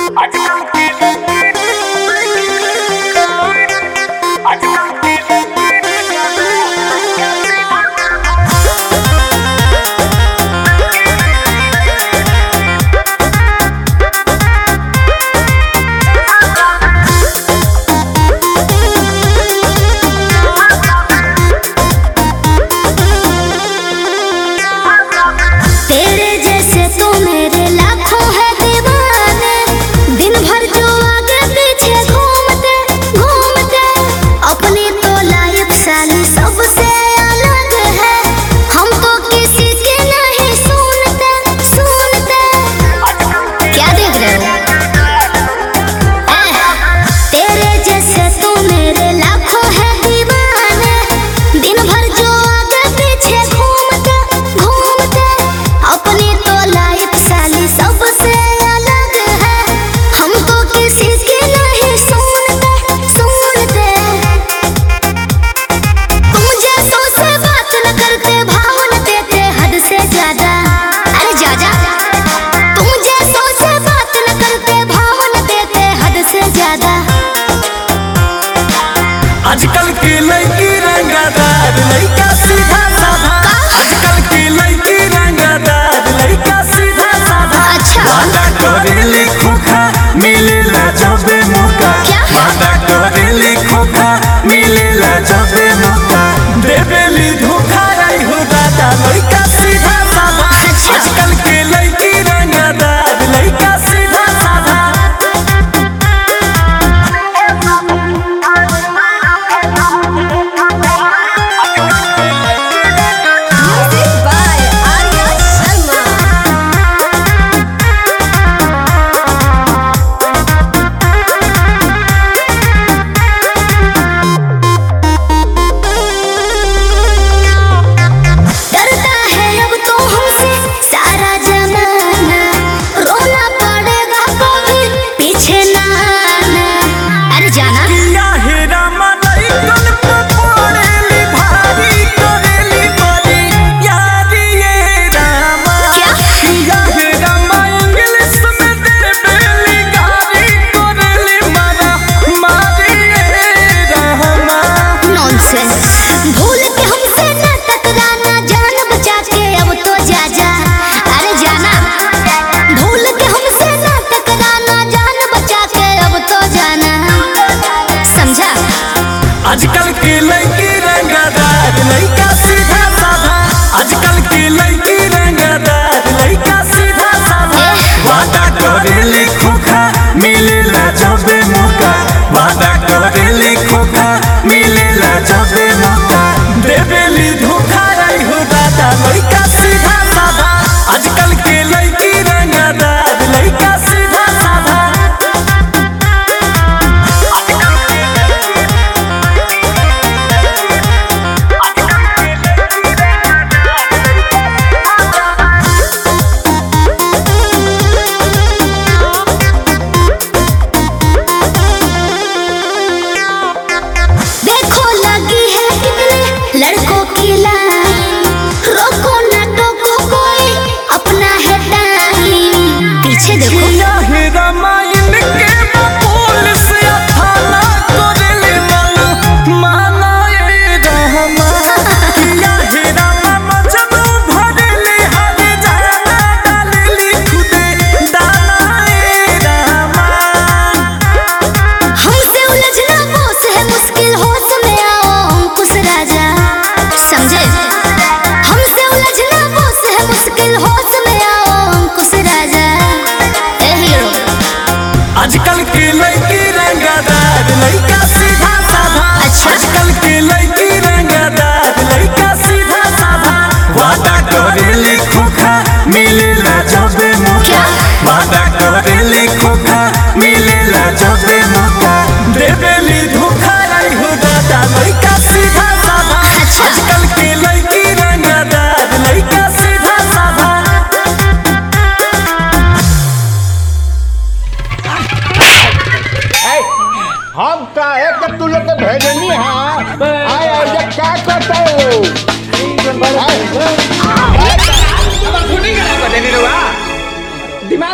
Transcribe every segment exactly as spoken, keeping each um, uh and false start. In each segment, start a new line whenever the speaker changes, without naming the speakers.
तेरे जैसे तो मेरे लाखों है दीवाने, दिन भर जो आगे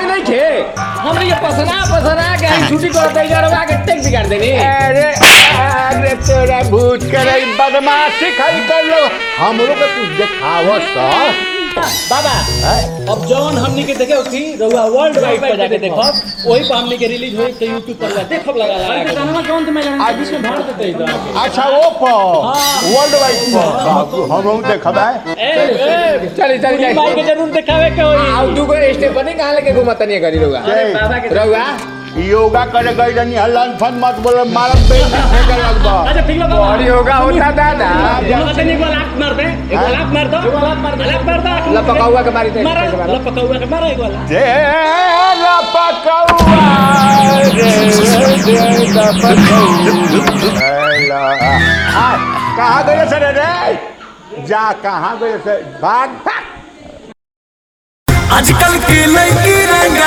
दिमाग नहीं खे हमरे ये पसना पसना के हम छुट्टी करते गरवा के टेक बिगाड़ देनी।
अरे अरे तेरा भूत करे बदमाशी खाई कर लो हमरो के कुछ दिखावत सा
बाबा अब जौन हमनी के देखे उठी रहुआ वर्ल्ड वाइड पे जाके देखो वही पे हमनी के रिलीज होई तो YouTube पर देखब लगा लगा गाना कौन तो मैं आज इसमें भाड़ देते ही
अच्छा वो पर वर्ल्ड वाइड पर हम हम देखबा
ए चल चल चल भाई के जरूर दिखावे के होई आ दू गो स्टेप बने कहां लेके घुमत नहीं करी रहुआ बाबा के रहुआ
योगा करे गई रनी हलन फन मत बोले मारब पे फेंक लगबा।
अच्छा ठीक लगा और योगा होता दादा एक बार लात मार दे एक बार लात मार दो एक बार लात मार दे लात मार दो लपकाउआ के मारी दे लपकाउआ के मार एक बार
जे लपकाउआ रे लपकाउआ आ कहां गए सर रे जा कहां गए से भाग
आजकल की लड़की रंग